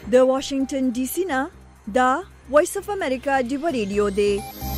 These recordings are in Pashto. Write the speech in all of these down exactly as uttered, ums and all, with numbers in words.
د واشنگټن ډي سي نه دا وایس اف امریکا دی ریډیو دی.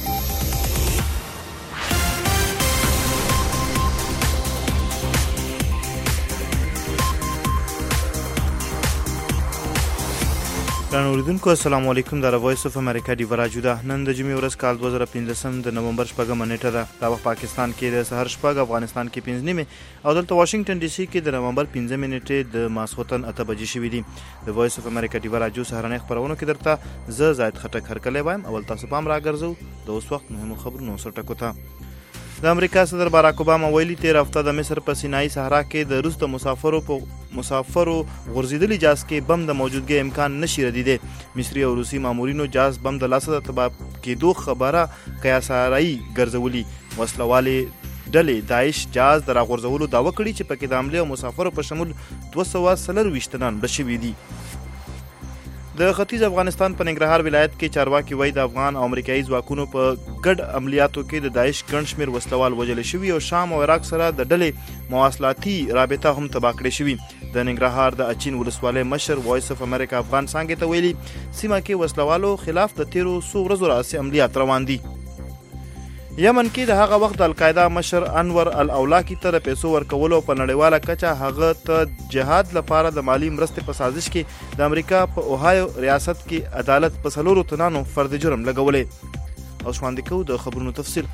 ګرانو اوریدونکو السلام علیکم. د وایس اف امریکا دی راډیو ده. نن د جمعې ورځ کال دوه زره پنځم د نومبر شپږمه نیټه ده. دا وخت پاکستان کې د سحر شپږ، افغانستان کې پنځه نیمه او دلته واشنگټن ډي سي کې د نومبر پنځمه نیټه د ماسخوتن اته بجې شوې دي. د وایس اف امریکا دی راډیو سهارنۍ خبرونه کې درته زه زاید خټک هرکلی وایم. اول تاسو پام راګرځو د اوس وخت مهمو خبرونو سره ټکو ته. د امریکا صدر باراک اوباما ویلي تیر هفته د مصر په سینایي صحرا کې د روس د مسافرو په مسافرو غورځېدلي جهاز کې بم د موجودګۍ امکان نشي ردیدی. مصري او روسي مامورینو جهاز بم د لاسه د تباه کېدو خبره قیاسارایي ګرځولي. وسلوالې ډلې داعش جهاز د راغورځولو دعوه کړې چې پکې د حملې او مسافرو په شمول دوه سوه څلرویشت تنان مړه شوي دي. د ختیځ افغانستان په ننګرهار ولایت کې چارواکي وایي د افغان او امریکایي ځواکونو په ګډ عملیاتو کې د داعش ګڼ شمېر وسلوال وژل شوي او شام او عراق سره د ډلې مواصلاتي رابطه هم تباه کړې شوي. د ننګرهار د اچین ولسوالۍ مشر وایس اف امریکا افغان څانګې ته ویلي سیمه کې وسلوالو خلاف د تیرو څو ورځو راهیسې عملیات روان دي. یمن کې د هغه وخت د القاعده مشر انور الاولاکی ته د پیسو ورکولو په نړیواله کچه هغه ته جهاد لپاره د مالی مرستې په سازش کې د امریکا په اوهایو ریاست کې عدالت په څلورو تنانو فرد جرم لګولې. او شواندې کوو د خبرونو تفصیل.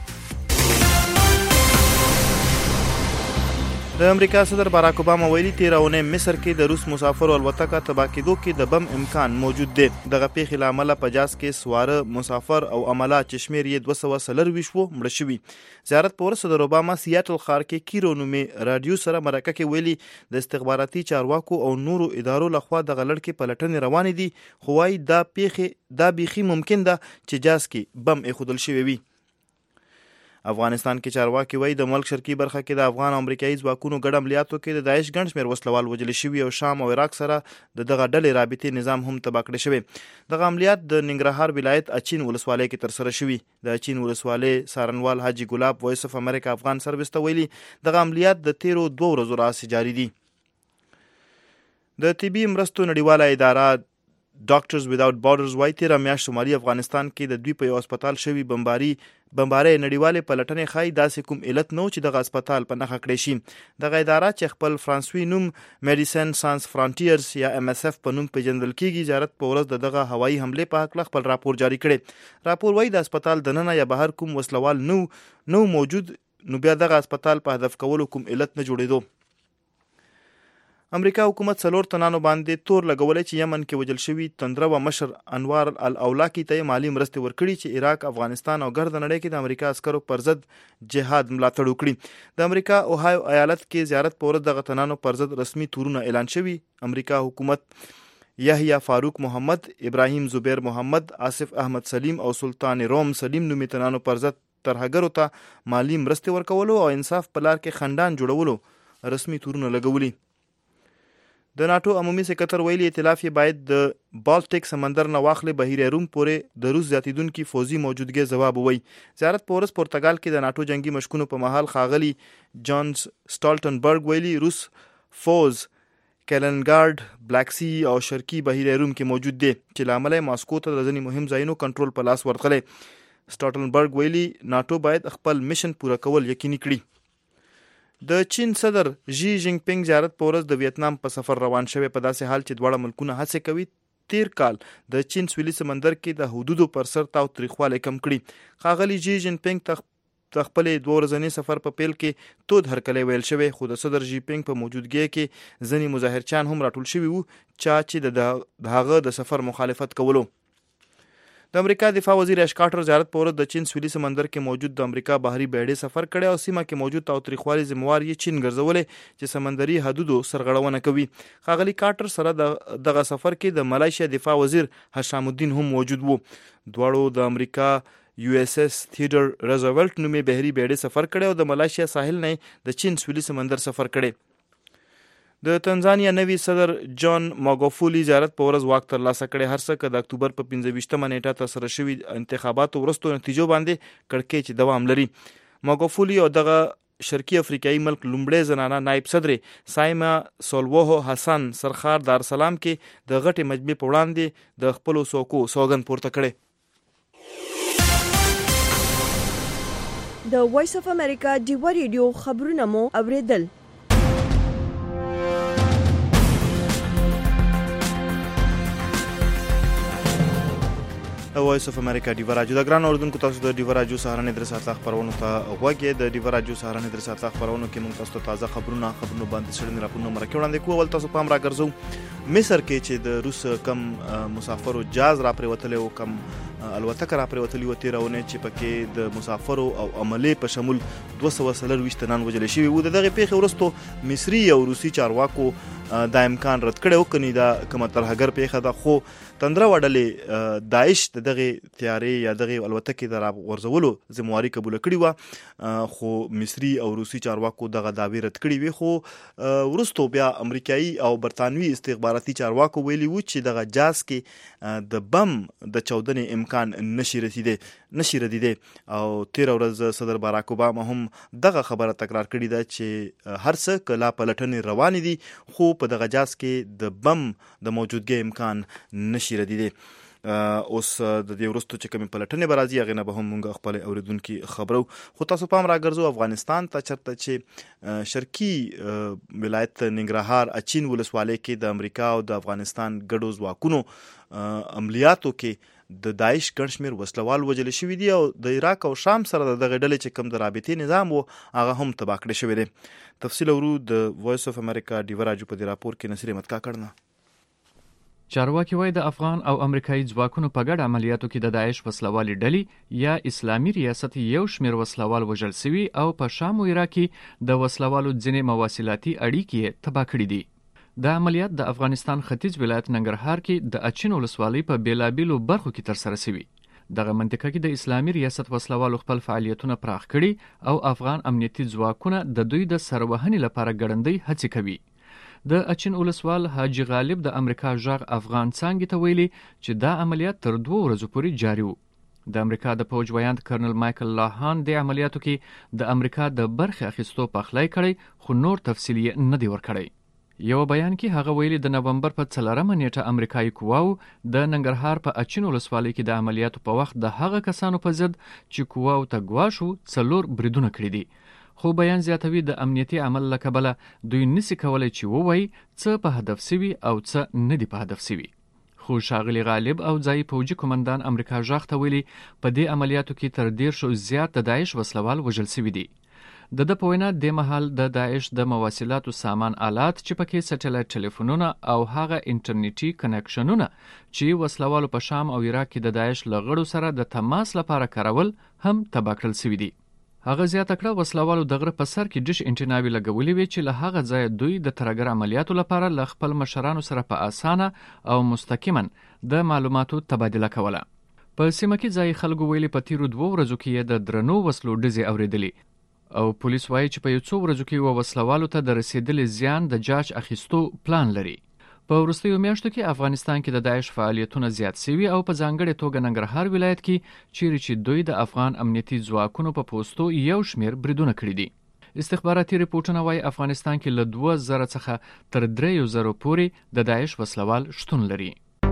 د امریکا صدر باراک اوباما ویلي تیر اونۍ مصر کې د روس مسافرو الوتکه تباه کېدو کې د بم امکان موجود دی. دغه پیښې له امله په جهاز کې سواره مسافر او عمله چې شمېر یې دوه سوه څلرویشت و مړه شوي. زیارت په وروسته صدر اوباما سیاټل ښار کې کیرو نومې راډیو سره مرکه کې ویلي د استخباراتي چارواکو او نورو ادارو لخوا دغه لړکې پلټنې روانې دي، خو وایي دا پیښې دا بیخي ممکن ده چې جهاز کې بم ایښودل شوی وي. افغانستان کې چارواکي وایي د ملک شرقي برخه کې د افغان او امریکایي ځواکونو ګډ عملیاتو کې د داعش ګڼ شمېر وسلوال وژل شوي او شام او عراق سره د دغه ډلې رابطې نظام هم تباه کړی شوی. دغه عملیات د ننګرهار ولایت اچین ولسوالۍ کې ترسره شوي. د اچین ولسوالۍ څارنوال حاجي ګلاب وایس اف امریکا افغان سرویس ته ویلي دغه عملیات د تیرو دوه ورځو راهیسې جاري دي. د طبي مرستو نړیواله اداره ډاکټرز ویداوټ بارډرز وایي تیره میاشت شمالي افغانستان کې د دوی په یو هسپتال شوي بمباري بمبارۍ نړیوالې پلټنې ښایي داسې کوم علت نه و چې دغه هسپتال په نښه کړی شي. دغه اداره چې خپل فرانسوي نوم میډیسن سانس فرانټیرز یا ام اس اف په نوم پیژندل کیږي زیارت په ورځ د دغه هوایي حملې په هکله خپل راپور جاری کړی. راپور وایي د هسپتال دننه یا بهر کوم وسلوال نو نو موجود نو بیا دغه هسپتال په هدف کولو کوم علت نه جوړېدو. امریکا حکومت څلور تنانو باندې تور لګولی چې یمن کې وژل شوي تندره و مشر انوار الاولاکی ته مالی مرستې ورکړي چې عراق، افغانستان او ګرد نړۍ کې د امریکا عسکرو پر ضد جهاد ملاتړ وکړي. د امریکا اوهایو ایالت کې زیارت په ورځ دغه تنانو پر ضد رسمي تورونه اعلان شوي. امریکا حکومت یحیی فاروق محمد، ابراهیم زبیر محمد، آصف احمد سلیم او سلطان روم سلیم نومي تنانو پر ضد ترهګرو ته مالی مرستې ورکولو او انصاف په لار کې خندان جوړولو رسمي تورونه لګولي. د ناټو عمومي سکرتر ویلي ائتلاف یې باید د بالټیک سمندر نه واخلي بحیره روم پورې د روس زیاتیدونکي فوزي موجودګۍ ځواب ووایي. زیارت په ورځ پرتګال کې د ناټو جنگي مشکونو په مهال ښاغلي جان سټالټنبرګ ویلي روس فوز کلنګارډ، بلیک سی او شرقي بحیره روم کې موجود دی چې له امله ماسکو ته د ځینې مهم ځایونو کنټرول په لاس ورغلی. سټالټنبرګ ویلي ناټو باید خپل میشن پوره کول یقیني کړي. د چین صدر ژی جینګ پینګ زیارت په ورځ د ویتنام په سفر روان شوی په داسې حال چې دواړه ملکونه هڅې کوي تیر کال د چین سویلي سمندر کې د حدودو پر سر تاو تریخوالی کم کړي. ښاغلي ژی جینګ پینګ د خپلې دوه ورځني سفر په پیل کې تود هرکلی ویل شوی، خو د صدر ژی پینګ په موجودګۍ کې ځینې مظاهرچیان هم راټول شوي وو چا چې د هغه د سفر مخالفت کولو. د امریکا دفاع وزیر اش کارټر زیارت په ورځ د چین سویلي سمندر کې موجود د امریکا بحري بیړۍ سفر کړی او سیمه کې موجود تاوتریخوالي ذمہوار یې چین ګرځولی چې سمندري حدودو سرغړونه کوي. ښاغلي کارټر سره د دغه سفر کې د ملایشیا دفاع وزیر هشام الدین هم موجود وو. دواړو د امریکا یو اس اس تھیډر روزولټ نومې بحري بیړۍ سفر کړی او د ملایشیا ساحل نه د چین سویلي سمندر سفر کړی. د تنزانیا نوي صدر جان ماګوفولي زیارت په ورځ واک ترلاسه کړی. هر څه که د اکتوبر په پنځه ویشتمه نیټه ترسره شوي انتخاباتو وروستو نتیجو باندې کړکېچ دوام لري. ماګوفولي او دغه شرقي افریقایي ملک لومړی زنانه نایب صدر سایما سولوهو حسن سرخار دار سلام کې د غټې مجمع په وړاندې د خپلو څوکو سوګند پورته کړي. د وایس اف امریکا ډیوا ریډیو خبرونه مو اوریدل. وایس اف امریکا ډیوا راډیو د ګران اوردونکو تاسو د ډیوا راډیو سهارنې درې ساعته خبرونه ته غوږی د ډیوا راډیو سهارنې درې ساعته خبرونه کې موږ تاسو ته تازه خبرونه خبرونه باندې سړنی راپورونه مرکه وړاندې کوو. ول تاسو پام راګرځو مصر کې چې د روس کم مسافرو جاز را پریوتل او کم الوتکه را پریوتلی و تیرونه چې پکې د مسافرو او عملې په شمول دوه سوه څلرویشت تنان وژل شوي وو. د دغه پیښې وروسته مصري او روسي چارواکو دا امکان رد کړی و کني دا کومه ترهګر پیښه ده، خو تندره وډلې داعش د دغه تیارې یا دغه الوتکې د راغورځولو ذمہواري قبول کړې وه، خو مصري او روسي چارواکو دغه دعوې رد کړې وې. خو وروسته بیا امریکایي او برطانوي استخباراتي چارواکو ویلي وو چې دغه جاز کې د بم د چاودنې امکان نشي رسیدی نشي ردیدی او تیر ورځ صدر باراک اوباما هم دغه خبره تکرار کړې ده چې هر څه کلا پلټنې روانې دي خو په دغه جاز کې د بم د موجودګۍ امکان نشي ردیدی. اوس د دې وروسته چې کومې پلټنې به راځي هغې نه به هم موږ خپل اورېدونکي خبرو. خو تاسو پام راګرځو افغانستان ته چېرته چې شرقي ولایت ننګرهار اچین ولسوالۍ کې د امریکا او د افغانستان ګډو ځواکونو عملیاتو کې د داعش ګڼ شمېر وسلوال وژل شوي دي او د عراق او شام سره د دغې ډلې چې کوم د رابطې نظام و هغه هم تباه کړی شوی دی. تفصیل اورو د وایس اف امریکا ډیوا راډیو په دې راپور کې نصیر احمد کاکړ نه. چارواکي وایي د افغان او امریکایي ځواکونو په ګډ عملیاتو کې د داعش وسلوالې ډلې یا اسلامي ریاست یو شمېر وسلوال وژل شوي او په شام او عراق کې د وسلوالو ځینې مواصلاتي اړیکې یې تباه کړي دي. دا عملیات د افغانستان ختیځ ولایت ننګرهار کې د اچین ولسوالۍ په بیلابیلو برخو کې ترسره شوي. دغه منطقه کې د اسلامي ریاست وسلوالو خپل فعالیتونه پراخ کړي او افغان امنیتي ځواکونه د دوی د سروهنې لپاره ګړندۍ هڅې کوي. د اچین ولسوال حاجي غالب د امریکا ژغ افغان څانګې ته ویلي چې دا عملیات تر دوه ورځو پورې جاري وو. د امریکا د پوج ویاند کرنل مایکل لاهان د عملیاتو کې د امریکا د برخې اخیستو پخلی کړی خو نور تفصیل یې نه دی ورکړی. یو بیان کې هغه ویلي د نومبر په څلورمه نیټه امریکایي قواو د ننګرهار په اچین ولسوالۍ کې د عملیاتو په وخت د هغه کسانو په ضد چې قواو ته ګواښ وو څلور بریدونه کړي دي. خو بیان زیاتوي د امنیتي عمل له کبله دوی نسي کولی چې ووایي څه په هدف سوي او څه نه دي په هدف سوي. خو ښاغلي غالب او ځایي پوجي قومندان امریکا ژغ ته ویلي په دې عملیاتو کې تر دیرشو زیات د داعش وسلوال وژل سوي دي. د ده په وینا دې مهال د داعش د مواصلاتو سامان آلات چې پکې سټلایټ ټلیفونونه او هغه انټرنیټي کنکشنونه چې وسلوالو په شام او عراق کې د داعش له غړو سره د تماس لپاره کارول هم تباه کړل سوي دي. هغه زیاته کړه وسلوالو د غره په سر کې ډش انټیناوي لګولې وې چې له هغه ځایه دوی د ترهګر عملیاتو لپاره له خپل مشرانو سره په اسانه او مستقیما د معلوماتو تبادله کوله. په سیمه کې ځایي خلکو ویلي په تیرو دوه ورځو کې یې د درنو وسلو ډزې اورېدلې او پولیس وایي چې په یو څو ورځو کې و وسلوالو ته د رسیدلې زیان د جاج اخیستو پلان لري. په وروستیو میاشتو کې افغانستان کې د داعش فعالیتونه زیات شوي او په ځانګړې توګه ننګرهار ولایت کې چیرې چې دوی د افغان امنیتي ځواکونو په پوستو یو شمېر بریدونه کړي دي. استخباراتي ریپورټونه وایي افغانستان کې له دوه زره څخه تر دریو زرو پورې د داعش وسلوال شتون لري.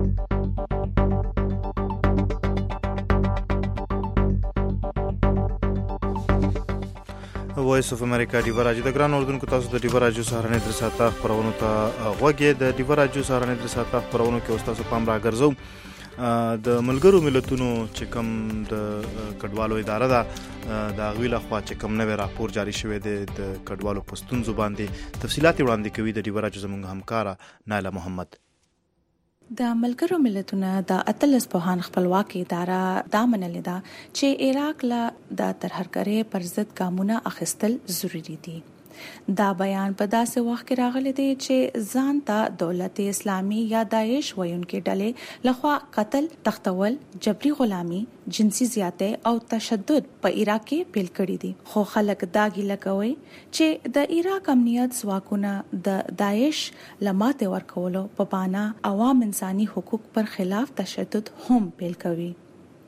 وایس اف امریکا ډیوا راډیو د ګران اوردونکو تاسو د ډیوا راډیو سهارنې درې ساعته خبرونو ته غوږی. د ډیوا راډیو سهارنې درې ساعته خبرونو کې اوس تاسو پام راګرځو د ملګرو ملتونو چې کوم د کډوالو اداره ده د هغوی لخوا چې کوم نوی راپور جاري شوی دی د کډوالو په ستونزو باندې تفصیلات وړاندې کوي د ډیوا راډیو زموږ همکاره نایله محمد. د ملګرو ملتونو د اتلس پوهان خپلواکي اداره دا منلې ده چې عراق له د ترهګرۍ پر ضد ګامونه اخیستل ضروری دي. دا بیان په داسې وخت کې راغلی دی چې ځان ته دولت اسلامي یا داعش وایونکي ډلې لخوا قتل، تختول، جبري غلامي، جنسي زیاتې او تشدد په عراق کې پیل کړی دي. خو خلک دا ګیله کوي چې د عراق امنیت ځواکونه د داعش لماته ورکولو په بهانه عوام انساني حقوق پر خلاف تشدد هم پیل کوي.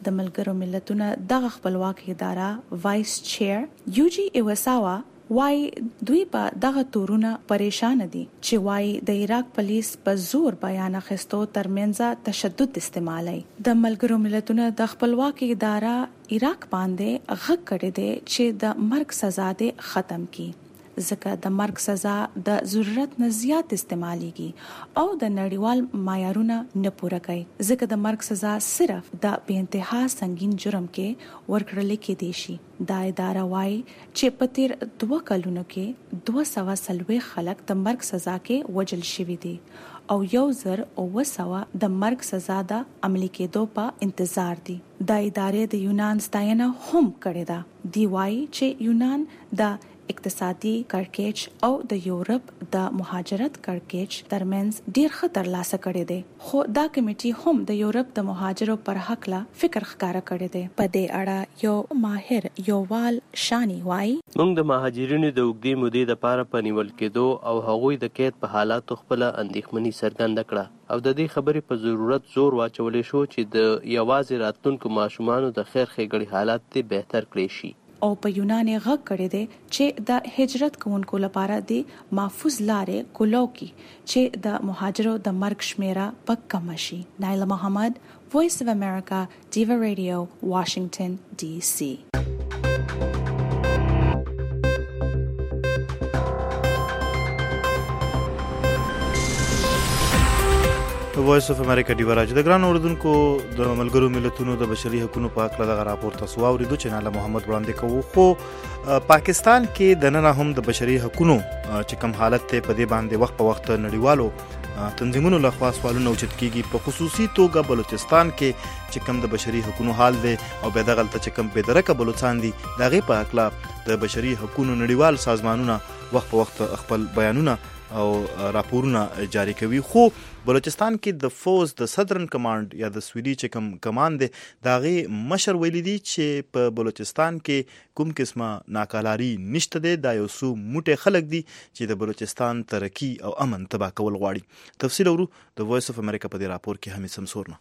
د ملګرو ملتونو دغه خپلواکي اداره وایس چیر یوجی ایوساوا وای دوی په دغه تورونه پریشان دي چې وای د عراق پولیس په زور بیان اخیستو ترمنځ تشدد استعمالي. د ملګرو ملتونو د خپلواکي اداره عراق باندې غږ کړی دی چې د مرګ سزا دې ختم کړي ځکه د مرګ سزا د ضرورت نه زیات استعماليږي او د نړیوال معیارونه نه پوره کوي ځکه د مرګ سزا صرف د بے انتها سنگین جرم کې ورکړل کېدی شي. دا اداره وايي چې په تیر دوه کلونو کې دوه سوه څلوېښت خلک د مرګ سزا کې وژل شوي دي او یو زر اوه سوه د مرګ سزا د عملي کېدو په انتظار دي. دا ادارې د یونان ستاینه هم کړې ده. دی وايي چې یونان د اقتصادي کړکېچ او د یورپ د مهاجرت کړکېچ ترمنځ ډیر خطر لاسه کړی دی خو دا کمیټي هم د یورپ د مهاجرو پر حق لا فکر ښکارا کړی دی. په دې اړه یو ماهر یووال شانی وایي موږ د مهاجرینو د اوږدې مودې لپاره په نیول کېدو او هغوی د قید په حالاتو خپل اندېښمني څرګنده کړه او د دې خبرې په ضرورت زور واچولې شو چې د یوازې راتلونکو ماشومانو د خیر ښېګړې حالات دې بهتر کړی شي. او په یونان غږ کړی دی چې د هجرت کوونکو لپاره د محفوظ لارې کولو کې چې د مهاجرو د مرګ شمیره په کم شي. نایله محمد، وایس اف امریکا، ډیوا رادیو، واشنگټن ډي سي. وایس اف امریکا ډیوا رادیو د ګران اوردونکو د ملګرو ملتونو د بشري حقوقو په اړه دغه راپور تاسو واوریدو چې ناله محمد وړاندې کوو. خو پاکستان کې د نن هم د بشري حقوقو چې کوم حالت ته په دې باندې وخت په وخت نړیوالو تنظیمونو لخوا سوالونه اوچت کیږي. په خصوصي توګه بلوچستان کې چې کوم د بشري حقوقو حال دی او به دغه ته چې کوم بېدرکه بلوچستان دي دغه په اړه د بشري حقوقو نړیوال سازمانونه وخت په وخت خپل بیانونه او راپورونه جاری کوي. خو بلوچستان کې د فوز د صدرن کمانډ یا د سویډي چې کوم کمانډ دی داغه مشر ویلي دي چې په بلوچستان کې کوم قسمه ناکالاری نشته دی. دا یو څو موټه خلک دي چې د بلوچستان ترقی او امن تبا کول غواړي. تفصیل ورو د وایس اف امریکا په دې راپور کې هم سمسورنه.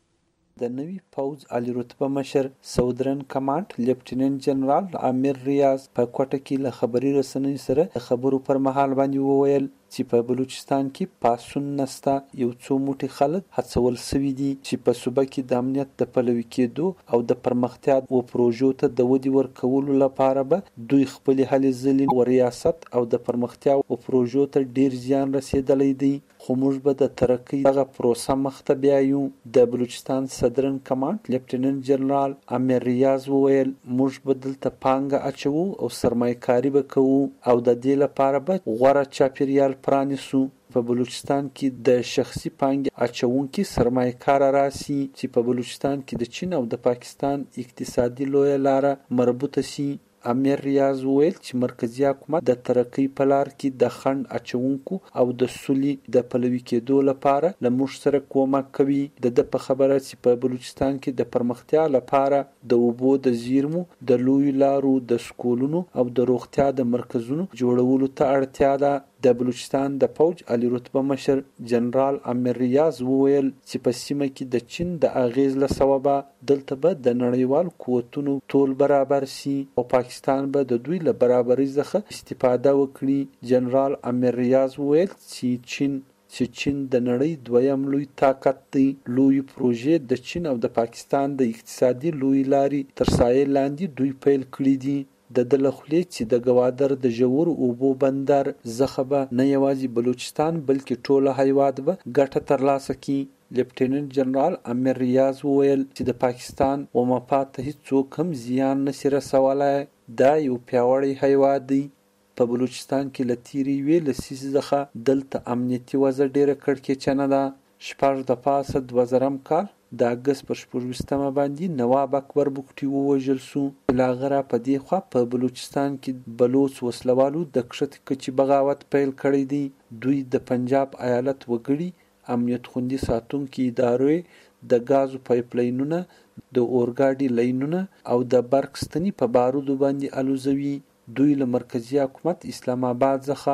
د نوي پوز عالی رتبه مشر سودرن کمانډ لیفټیننټ جنرال عامر ریاض په کوټه کې له خبري رسنۍ سره خبرو پر مهال باندې وویل چې په بلوچستان کې پاسون نستا یو څو موټي خلک هڅول سوي دي چې په صوبه کې د امنیت د پلوي کېدو او د پرمختیا او پروژو ته د ودی ورکولو لپاره به دوی خپل هلې ځلې او ریاست او د پرمختیا او پروژو ته ډیر زیان رسیدلی دی. خو موږ به د ترقۍ دغه پروسه مخته بیایو. د بلوچستان صدرن کمانډ لیفټیننټ جنرال عامر ریاض وویل موږ به دلته پانګه اچوو او سرمایه‌کاري به کوو او د دې لپاره به غوره چاپیریال پرانیسو. په بلوچستان کې د شخصي پانګې اچونکي سرمایه‌کار راسي چې په بلوچستان کې د چین او د پاکستان اقتصادي لویه لاره مربوطه سي. امیر ریاض وویل چې مرکزی حکومت د ترقی په لار کې د خند اچونکو او د سولې د پلوي کېدو لپاره له موږ سره کومک کوي. د د په خبره چې په بلوچستان کې د پرمختیا لپاره د اوبو د زیرمو د لوی لارو د سکولونو او د روغتیا د مرکزونو جوړولو ته اړتیا ده. د بلوچستان د فوج عالی رتبه مشر جنرال عامر ریاض وویل چې په سیمه کې د چین د اغیز له سببه دلته به د نړیوال قوتونو ټول برابر سي او پاکستان به د دوی له برابرۍ څخه استفاده وکړي. جنرال عامر ریاض وویل چې چین چې چین د نړۍ دویم لوی طاقت دی. لوی پروژې د چین او د پاکستان د اقتصادي لوی لاري تر سایې لاندې دوی پیل کړي دي. د دلخلې چې د گوادر د ژور اوبو بندر زخبه نه یوازې بلوچستان بلکې ټوله هیواد به ګټه ترلاسه کړي. لیفټیننټ جنرال امیر ریاض وویل چې د پاکستان و مفاد ته هیڅوک هم زیان نشي رسولای. دا یو پیاوړی هیواد دی. په بلوچستان کې له تیرې یوې لسیزې څخه دلته امنیتي وضع ډیره کړکېچنه ده. شپږ د پاسه دوه زرم کال د اګست پر شپږویشتمه باندې نواب اکبر بوکټي ووژل سو. لاغره په دې خوا په بلوچستان کې بلوچ وسلوالو د کښتې کچې بغاوت پیل کړی دی. دوی د پنجاب ایالت وګړي امنیت خوندي ساتونکي ادارې د غازو پایپلاینونه د اورګاډي لاینونه او د برق ستنې په بارودو باندې الوزوي. دوی له مرکزی حکومت اسلام آباد څخه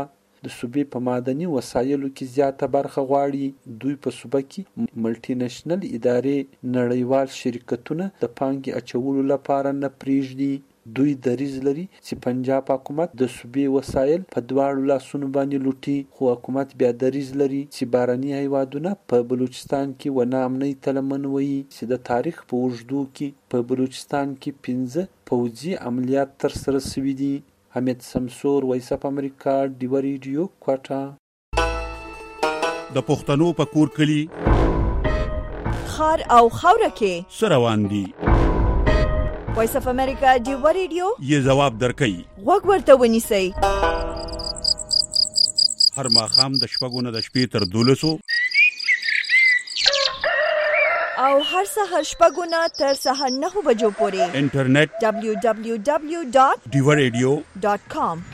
د صوبې په معدني وسایلو کې زیاته برخه غواړي. دوی په صوبه کې ملټي نېشنل ادارې نړیوال شرکتونه د پانګې اچولو لپاره نه پریږدي. دوی دریځ لري چې پنجاب حکومت د صوبې وسایل په دواړو لاسونو باندې لوټي، خو حکومت بیا دریځ لري چې بارني هیوادونه په بلوچستان کې ونه امنۍ تلمن وي چې د تاریخ په اوږدو کې په بلوچستان کې پنځه پوځي عملیات ترسره شوي دي. حمید سمسور، وایس اف امریکا، ډیوه ریډیو، کوټه. د پښتنو په کور کلی خار او خاوره کې سره روان دي. وایس اف امریکا ډیوه ریډیو یې جواب درکوي. غوږ ورته ونیسئ. هر ماښام د شپږو نه د شپې تر دولسو او هر سهار شپږو نه تر سهار نهو بجو پورې انټرنیټ دبلیو دبلیو دبلیو ډاٹ ډیوه ریډیو ډاٹ کام.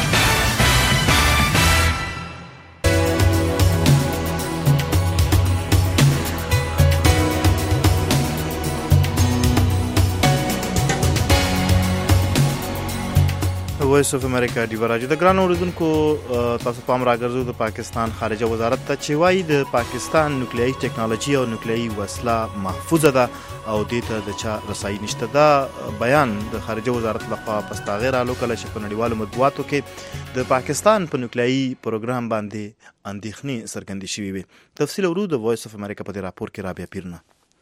وایس اف امریکا ډیوه راډیو. د ګران اوریدونکو تاسو پام راګرځو د پاکستان خارجه وزارت ته چې وايي د پاکستان نوکلیایي ټیکنالوژي او نوکلیایي وسله محفوظه ده او دې ته د چا رسایي نشته. دا بیان د خارجه وزارت لخوا پستا غیر الو کله چې په نړیوالو مطبوعاتو کې د پاکستان په نوکلیایي پروګرام باندې اندېښنې څرګندې شوې وي. تفصیل ورو د وایس اف امریکا په دې راپور کې رابعه پیرنه.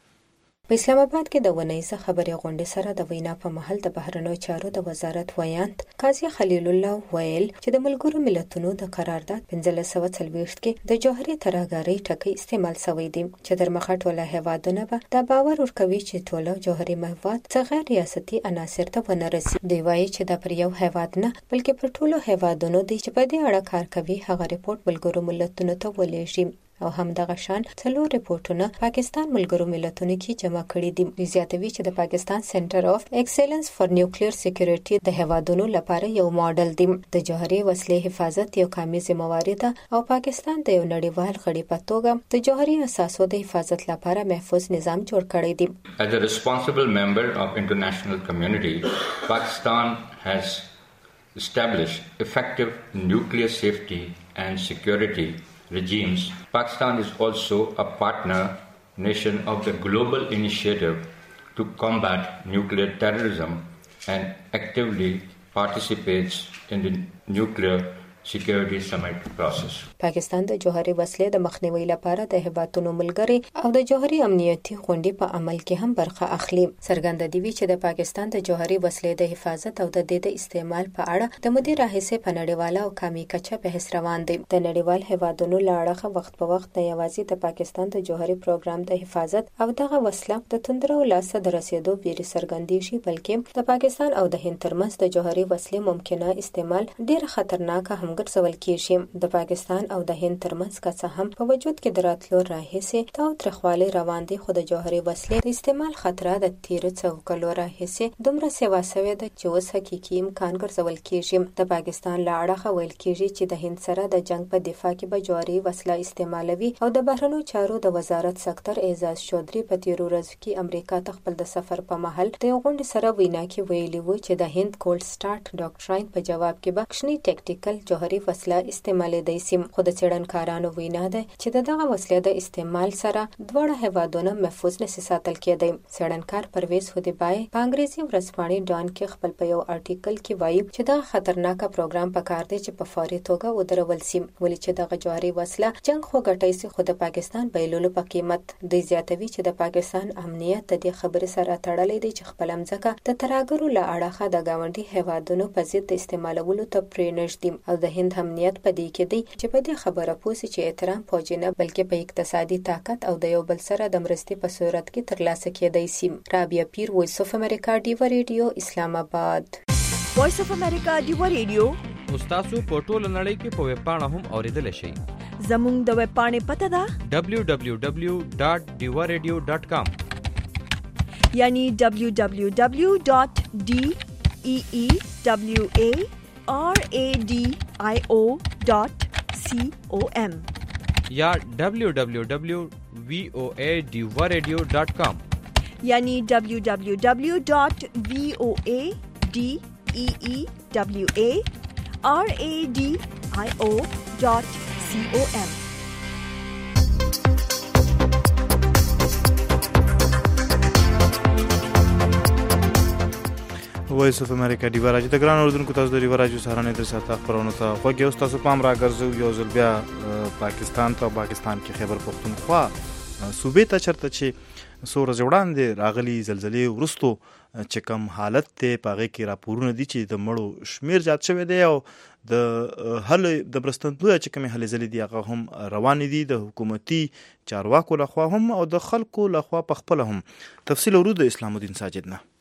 په اسلام آباد کې د ونیزه خبري غونډې سره د وینا په محل د بهرنیو چارو د وزارت ویاند قاضي خلیل الله ویل چې د ملګرو ملتونو د قرارداد پنځلس سوه څلوېښت کې د جوهري ترهګرۍ ټکی استعمال شوی دی چې در مخه ټوله هیوادونه به دا باور ورکوي چې ټوله جوهري مواد څخه غیر ریاستي عناصر ته ونه رسي. دوی وایي چې دا پر یو هیواد نه بلکې پر ټولو هیوادونو دی چې په دې اړه کار کوي هغه ریپورت ملګرو ملتونو ته ولېږي او هم دغه شان څلور ریپورتونه پاکستان ملګرو ملتونو کې جمع کړي دي. زیاتوي چې د پاکستان سنټر اف ایکسلنس فار نیوکلیر سکیورټي د هیوادونو لپاره یو ماډل دی. د جوهري وسلې حفاظت یو قومي ذمہواری ده او پاکستان د یو نړیوال غړي په توګه د جوهري اساسو د حفاظت لپاره محفوظ نظام جوړ کړی دی. As a responsible member of international community, Pakistan has established effective nuclear safety and security regimes. Pakistan is also a partner nation of the global initiative to combat nuclear terrorism and actively participates in the nuclear security summit process. پاکستان د جوهري وسلې د مخنیوي لپاره د هیوادونو ملګری او د جوهري امنیتي غونډې په عمل کې هم برخه اخلي. څرګنده دی چې د پاکستان د جوهري وسلې د حفاظت او د دې د استعمال په اړه د مدیر راهیسه په نړیواله او قومي کچه بحث روان دی. د نړیوال هیوادونو لاړه وخت په وخت نه یوازې د پاکستان د جوهري پروګرام د حفاظت او دغه وسله د تندرو لاسه د رسیدو ویری څرګندې شي، بلکې د پاکستان او د هند ترمنځ د جوهري وسلې ممکنه استعمال ډیر خطرناک هم ګرځول کیږي. د پاکستان او د هند ترمنځ که څه هم په وجود کې د راتلو راهیسې تاو ترخوالی روان دي، خو د جوهري وسلې د استعمال خطر د تیر څو کلو راهیسې دومره سیوا شوې ده چې اوس حقیقي امکان ګرځول کیږي. د پاکستان له اړخه ویل کیږي چې د هند سره د جنگ په دفاع کې به جوهري وسله استعمالوي او د بهرنیو چارو د وزارت سکتر اعزاز چودري په تیرو ورځو کې امریکا ته خپل د سفر په مهال د غونډې سره وینا کې ویلي وو چې د هند کولډ سٹارټ ډاکټراین په جواب کې به کښنی ټیکټیکل جوهري وسله استعمالېدای شي. خو د څېړنکارانو وینا ده چې د دغه وسلې د استعمال سره دواړه هیوادونه محفوظ نشي ساتل کېدای. څېړنکار پرویز هودیبای په انګریزي ورځپاڼې ډان کې خپل په یو آرټیکل کې وایي چې دا خطرناک پروګرام په کار دی چې په فوري توګه ودرول شي، ولې چې دغه جوهري وسله جنگ خو ګټای شي خو د پاکستان بایلولو په قیمت. د زیاتوي چې د پاکستان امنیت د دې خبرې سره تړلې دی چې خپل مځکه د ترهګرو له اړخه د ګاونډي هیوادونو په ضد د استعمالولو ته پرېنږدي او د هند امنیت په دې کې دی چې په دې خبره پوسي چې احترام پوجي نه بلکې په اقتصادي طاقت او د یو بل سره د مرستې په صورت کې ترلاسه کېدای شي. رابعه پیر، وایس اف امریکا ډیوه ریډیو، اسلام آباد. وایس اف امریکا ډیوه ریډیو تاسو په ټوله نړۍ کې په ویب پاڼه هم اوریدل شئ. زموږ د ویب پاڼې پته ده دبلیو دبلیو دبلیو ډاٹ ډیوه ریډیو ډاٹ کام، یعنی دبلیو دبلیو دبلیو ډاٹ ډی ای ای دبلیو ای آر ای ډی آی او ډاٹ سی او ایم یا دبلیو دبلیو دبلیو وی او ای ډیوه ریډیو ډاٹ کام، یعنی دبلیو دبلیو دبلیو ډاٹ وی او ای ڈی ای ای ڈبلیو اے آر اے ڈی آی او ډاٹ سی او ایم. وایس اف امریکا دی وراجی د ګران اردوونکو تاسو د دی وراجو سهارنې در ساته خبرونه ته خوږی اوس تاسو پام راګرځو یو ځل بیا پاکستان ته پاکستان کې خیبر پختونخوا صوبې ته چرته چې څو ورځې وړاندې راغلي زلزلې وروستو چې کوم حالت ته پاغه کې راپورونه دي چې د مړو شمیر زیات شوی دی او د حل د برستندوی چې کوم حل زلې دی هغه هم روان دي د حکومتي چارواکو لخوا هم او د خلکو لخوا په خپل هم. تفصیل ورود اسلام الدین ساجد نه.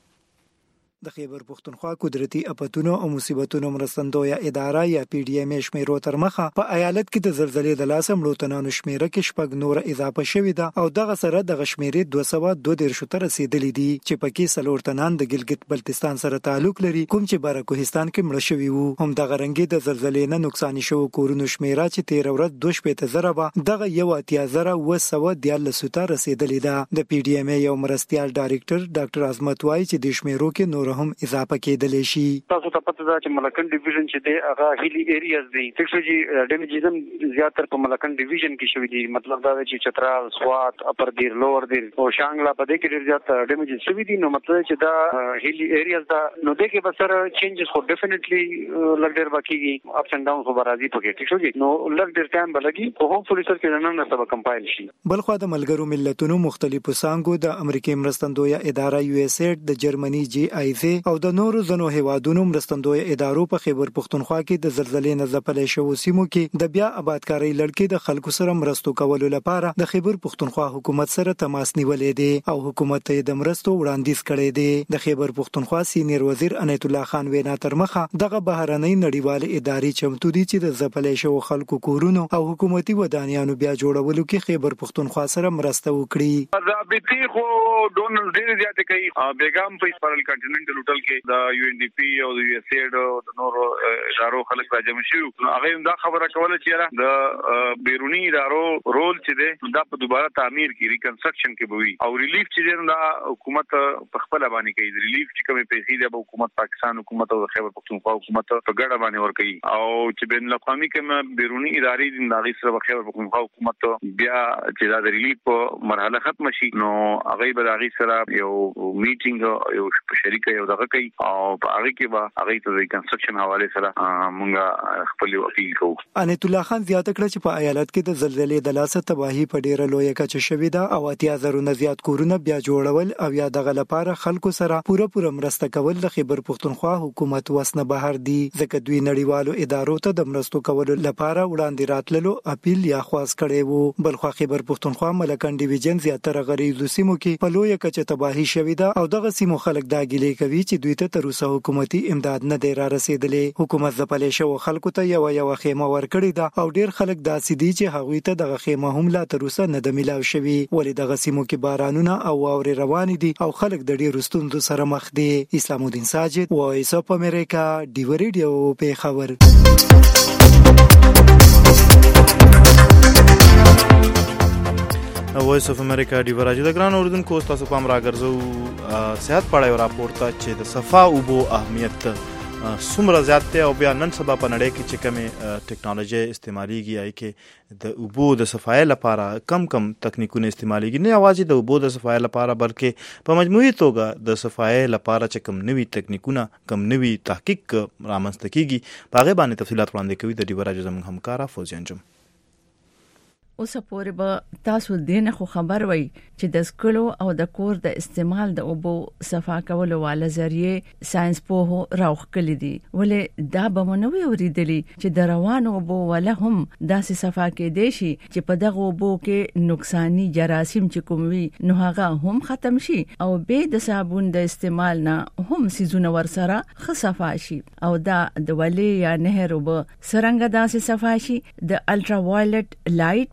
د خیبر پختونخوا قدرتي اپتونو او مصیبتونو مرستندویه اداره یا پی ډی ام شمیرو تر مخه په ایالت کې د زلزلې د لاسه مړو تنانو شمیره کې شپږ نور اضافه شوې ده او دغه سره د شمیرې دوه سوه دوه دېرش ته رسیدلې دي چې پکې څلور تنان د ګلګت بلتستان سره تعلق لري کوم چې باره کوهستان کې مړه شوي وو. هم دغه رنګې د زلزلې نه نقصان شوو کورونو شمیره چې تیر ورځ دوه شپېته زره به دغه یو اتیا زره اوه سوه دیارلس ته رسیدلې ده. د پی ډی ام یو مرستیال ډایرکټر ډاکټر عظمت وایي چې د شمیرو کې نور هم اضافه کېدلی شي. تاسو ته پته ده چې ملکن ډیویژن چې دی هغه هیلی ایریاز دی ټیکنالوژي ډیمیجزم زیاتره په ملکن ډیویژن کې شوی دی. مطلب دا دی چې چترال سوات اپر دیر لوور دیر او شانګلا په دې کې ډیر زیات ډیمیجز شوی دي. نو مطلب چې دا هیلی ایریاز دا نو دې کې بسره چینجز خو ډیفینیټلی لګ ډیر باقیږي اپس اینڈ ډاون خو راځي پکې ټیکنالوژي نو لګ ډیر ټایم بلګي خو هم فولي سر کې نن نه سبا کمپایل شي. بل خو د ملګرو ملتونو مختلفو څانګو د امریکای مرستندویه اداره یو اس ایډ د جرمني جی آی زی او د نورو ځنو هیوادونو مرستندویه ادارو په خیبر پختونخوا کې د زلزلې نه ځپلې شوو سیمو کې د بیا آبادکاري لړکې د خلکو سره مرستو کولو لپاره د خیبر پختونخوا حکومت سره تماس نیولې دي او حکومت ته د مرستو وړاندیز کړي دي. د خیبر پختونخوا سینیر وزیر انیت الله خان وینا تر مخه دغه بهرنۍ نړیوال ادارې چمتو دي چې د ځپلې شوو خلکو کورونو او حکومتي ودانیانو بیا جوړولو کې خیبر پختونخوا سره مرسته وکړي. رابطې خو ډونر ډېر زیات کوي بیګام په اسپرل کانټیننټل هوټل کې د یو ان ډي پی او د یو اس ایډ او د نورو ادارو خلک راجم شي. هغه دا خبره کوله چې د بیرونی ادارو رول چې دی دا په دوباره تعمیر کې ریکنسټرکشن کې بوي او ریلیف چې دی دا حکومت په خپل باندې کوي. ریلیف چې کومه پیسې دی په حکومت پاکستان حکومت او خیبر پختونخوا حکومت په ګډه باندې ور کوي او چې بین الاقوامي کې بیرونی ادارې د ناغي سره خیبر پختونخوا حکومت بیا چې دا ریلیف مرحله ختم شي نو هغه به هغه سره یو میټینګ یو شریک یو دغه کوي او په هغه کې به هغه ته د کنسټرکشن حواله سره مونږ خپل اپیل کوو. انیت الله خان زیاته کړه چې په ایالت کې د زلزلې د لاسه تباہي په ډیره لویه کچه شوې ده او اتیا زره نه زیات کورونه بیا جوړول او یا دغه لپاره خلکو سره پوره پوره مرسته کول د خیبر پختونخوا حکومت وسنه بهر دي ځکه دوی نړیوالو ادارو ته د مرستو کولو لپاره وړاندې راتللو اپیل یا خواست کړي وو. بل خو خیبر پختونخوا ملکن ډیویژن زیاتره غریزو سیمو کې په لویه کچه تباہي شوې ده او دغه سیمو خلک دا ګیلې کوي چې دوی ته تر اوسه حکومتي امداد نه دی را رسیدلې. حکومت ځپلې شوو خلکو ته یو یو خیمه ورکړې ده او ډیر خلک داسې دي چې هغوی ته دغه خیمه هم لا تر اوسه نه ده میلاو شوي ولې دغه سیمو کې بارانونه او واورې روانې دي او خلک د ډیرو ستونزو سره مخ دي. اسلام الدین ساجد وایس اف امریکا ډیو ریډیو پیښور. وایس اف امریکا دی وراجو د ګران اردوونکو تاسو پام راګرځو صحت پړای او راپور ته چې د صفا اوبو اهمیت څومره زیات دی او بیا نن سبا په نړۍ کې چې کومه ټیکنالوژي استعماليږي آی کې د اوبو د صفای لپاره کم کم تکنیکونه استعماليږي نه یوازې د اوبو د صفای لپاره بلکې په مجموعي توګه د صفای لپاره چې کم نوي تکنیکونه کم نوي تحقیق رامنځته کیږي په هغه باندې تفصيلات وړاندې کوي د دی وراجو زموږ همکارا فوزیان جم. اوس پورې به تاسو دینه خو خبر وای چې د سکلو او د کور د استعمال د اوبو صفا کولو والا ذریعہ ساينس په راوخ کړی دي ولې دا به منوي اوریدلی چې د روانو اوبو ولا هم داسې صفا کې دي شي چې په دغه اوبو کې نقصانی جراثیم چې کوم وي نو هغه هم ختم شي او به د صابون د استعمال نه هم سيزونه ور سره خصفا شي او دا د ولې یا نهر وب سرنګ داسې صفا شي د الټرا وایلټ لایټ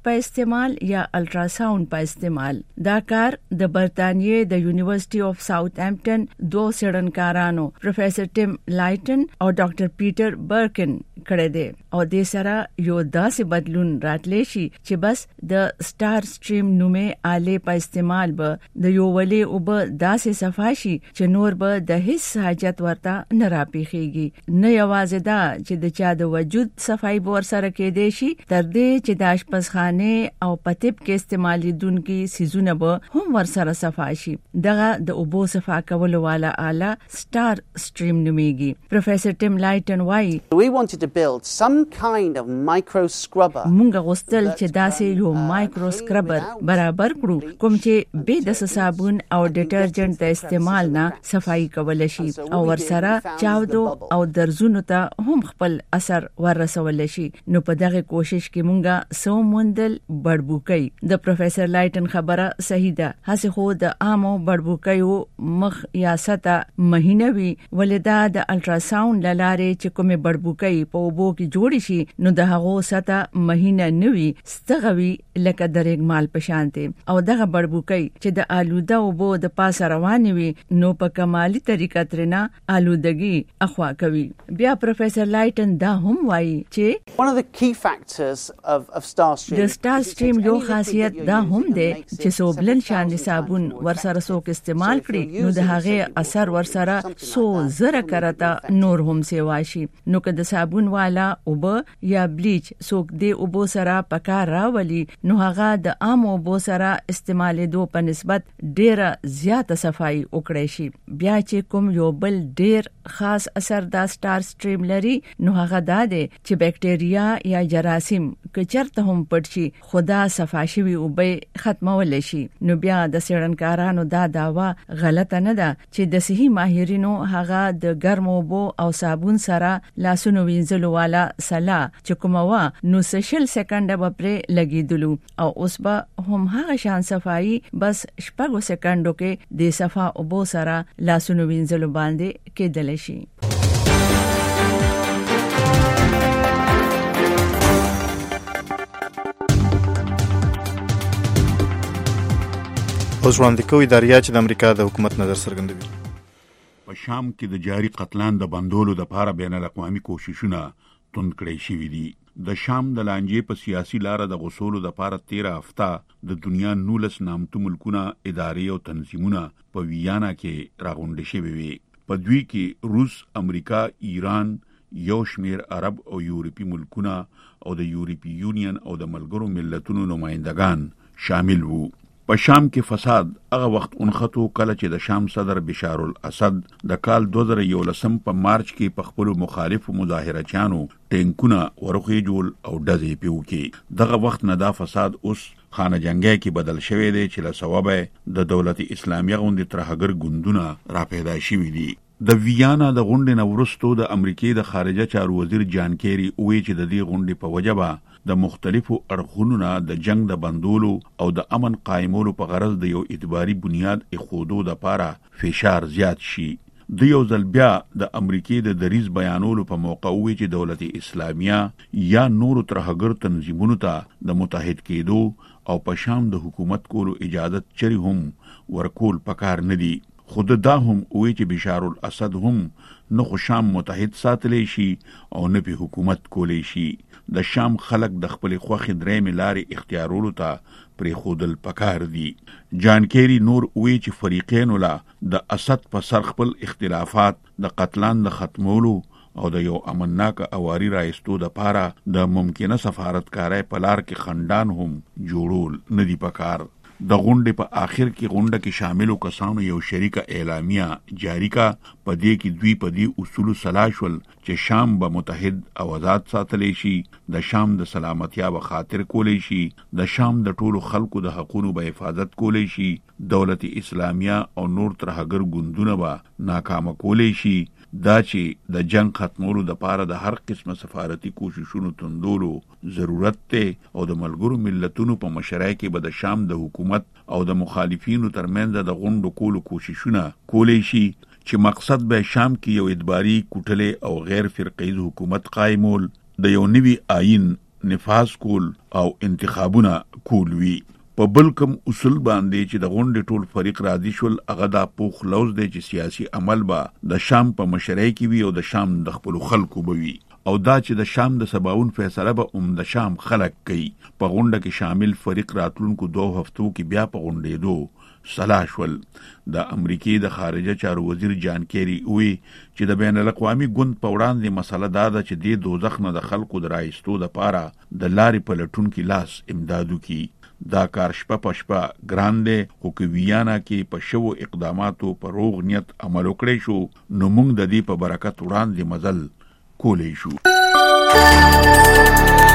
په استعمال یا الټراساوند په استعمال. دا کار د برتانیې د یونیورسيټي اف ساوث هامپټن دوه څېړنکارانو پروفیسور ټیم لایټن او ډاکټر پیټر برکن کړی دی او د سره یو داسې بدلون راتلی شي چې بس د سٹار سټریم نومې آلې په استعمال به د یو ولې او به داسې صفاشي چې نور به د هیڅ حاجت ورته نه راپیخيږي. نه یوازې دا چې د چا د وجود صفای به ورسره کېدې شي تر دې چې د آشپزخانه او پتیب کې استعمالېدونکي سيزونه به هم ورسره صفاشي. دغه د اوبو صفا کولو والا آله سٹار سټریم نومېږي. پروفیسور ټیم لایټن وایي We wanted to build some kind of micro scrubber. مونږ غوښتل چې داسې یو مایکرو سکربر برابر کړو کوم چې به د صابون او ډیټرجنټ د استعمال نه صفائی کول شي او ورسره چاودو او درزونو ته هم خپل اثر ورسول شي. نو په دغه کوشش کې مونږه سو موندل بړبوکۍ. د پروفیسور لایټن خبره صحیح ده. هڅه خو د عامو بړبوکیو مخ یا سطح مهینوي ولدا د الټراساوند لاره چې کومه بړبوکۍ په اوبو کې جوړ شي نو د هغه سطح مهینه نوي ستغوي لکه د ریګمال په شانته او دغه بړبوکۍ چې د آلوده اوبو د پاسه روانې وي نو په کمالي طریقه ترنه آلودګي اخوا کوي. بیا پروفیسور لایټن دا هم وایي چې one of the key factors of of star stream د سٹار سټریم یو خاصیت دا هم دی چې سوبلن شان صابون ورسره څوک استعمال کړي نو د هغه اثر ورسره سو زره کرته نور هم سیواشي. نو که د صابون والا اوبه یا بلیچ څوک دی اوبو سره پکار راولي نو هغه د عام اوبو سره استعمالېدو په نسبت ډیره زیاته صفائی وکړي شي. بیا چې کوم یو بل ډیر خاص اثر د سٹار سټریم لري نو هغه دا دی چې بکټریا یا جراثیم کچرته هم پټ شي خدا صفاشوي اوبه ختمول شي. نو بیا د څېړنکارانو دا داوا غلطه نه ده چې د صحي ماهرینو هغه د ګرمو اوبو او صابون سره لاسونو وینځلو والا سلا چې کومه وا نو سشل سکند به پرې لګیدلو او اوس به هم هغه شان صفائی بس شپږو سکندو کې د صفا اوبو سره لاسونو وینځلو باندې کېدل شي. اوس وړاندې کوي داریا چې د امریکا د حکومت نظر څرګندوي. په شام کې د جاری قتلان د بندولو د لپاره بین الاقوامي کوششونه توند کړی شوي دي. د شام د لانجې په سیاسي لار د غوسولو د لپاره تیره هفته د دنیا نولس نامتو ملکونه ادارې او تنظیمونه په ویانا کې راغونډ شوي وي. په دوی کې روس، امریکا، ایران، یو شمیر عرب او یورپی ملکونه او د یورپی یونین او د ملګرو ملتونو نمائندگان شامل وو. په شام کې فساد هغه وخت اونخته کله چې د شام صدر بشار الاسد د کال دوه زره یولسم په مارچ کې په خپل مخالفو مظاهرچیانو ټینکونه ورخې جوړ او ډزې پیو کې. دغه وخت نه دا فساد اوس خانه جنگي کې بدل شوی دی چې له ثوابه د دولت اسلامیه غونډې ترهګر ګوندونه را پیدا شوي دي. د ویانا د غونډې نه وروسته د امریکای د خارجه چارو وزیر جان کیری وایي چې د دې غونډې په وجه د مختلفو اړخونو د جنگ د بندولو او د امن قائمولو په غرض د یو اعتباري بنیاد اخودو د پاره فشار زیات شي. د یو ځل بیا د امریکای د دریز بیانولو په موقع وی چې دولت اسلامیه یا نور ترهګر تنظیمونو ته د متحد کېدو او په شام د حکومت کولو اجازه چری هم ورکول پکار نه دي. خود دا هم وی چې بشار الاسد هم نه خو شام متحد ساتلی شي او نه په حکومت کولی شي. د شام خلک د خپل خوخي درې ملاري اختیارولو ته پرې خودل پکار دي. جان کیری نور وی چې فریقین ولا د اسد په سر خپل اختلافات د قتلان د ختمولو او د یو امنناک اواري راایستو د پاره د ممکنه سفارتکارۍ په لار کې خندان هم جوړول ندی پکار. د غونډې په آخر کې غونډه کې شاملو کسانو یو شریکه اعلامیه جاری کا. په دې کې دوی په دې اصول صلاح شول چې شام به متحد او آزاد ساتلی شي، د شام د سلامتیا به خاطر کولی شي، د شام د ټولو خلکو د حقونو به حفاظت کولی شي، دولت اسلامیه او نور ترهګر ګوندونه به ناکامه کولی شي. دا چې د جنگ ختمولو د پاره د هر قسمه سفارتي کوششونو توندولو ضرورت ته او د ملګرو ملتونو په مشرۍ کې به د شام د حکومت او د مخالفینو ترمنځ د غونډو کولو کوششونه کولی شي چې مقصد به شام کې یو ادباري کوټلې او غیر فرقیز حکومت قائمول، د یو نوي آئین نفاذ کول او انتخابونه کول وي. په بل کوم اصول باندې چې د غونډې ټول فریق راضي شول هغه دا پوخ لوز دی چې سیاسي عمل به د شام په مشرۍ کې وي او د شام د خپل خلکو به وي او دا چې د شام د سباون فیصله به هم د شام خلک کوي. په غونډه کې شامل فریق راتلونکو دوه هفتو کې بیا په غونډېدو سلا شول. د امریکې د خارجه چارو وزیر جان کیری وی چې د بین الاقوامي ګوند په وړاندې مسله دا ده چې د دوزخ نه د خلکو د رایستو لپاره د لارې په لټون کې لاس امدادو کی. دا کار شپه په شپه ګران دی خو که ویانا کې په شوو اقداماتو په روغ نیت عمل وکړی شو نو موږ د دې په برکت وړاندې مزل کولی شو.